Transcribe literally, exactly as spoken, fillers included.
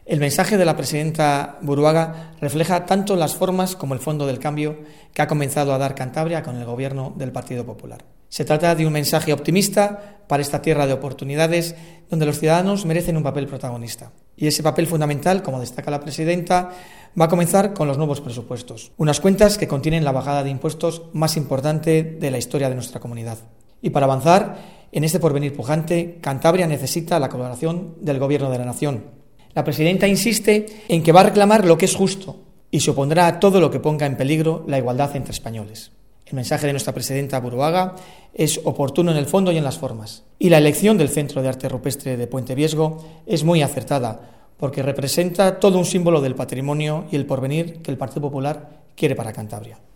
El mensaje de la presidenta Buruaga refleja tanto las formas como el fondo del cambio que ha comenzado a dar Cantabria con el gobierno del Partido Popular. Se trata de un mensaje optimista para esta tierra de oportunidades donde los ciudadanos merecen un papel protagonista. Y ese papel fundamental, como destaca la presidenta, va a comenzar con los nuevos presupuestos. Unas cuentas que contienen la bajada de impuestos más importante de la historia de nuestra comunidad. Y para avanzar en este porvenir pujante, Cantabria necesita la colaboración del Gobierno de la Nación. La presidenta insiste en que va a reclamar lo que es justo y se opondrá a todo lo que ponga en peligro la igualdad entre españoles. El mensaje de nuestra presidenta Buruaga es oportuno en el fondo y en las formas. Y la elección del Centro de Arte Rupestre de Puente Viesgo es muy acertada porque representa todo un símbolo del patrimonio y el porvenir que el Partido Popular quiere para Cantabria.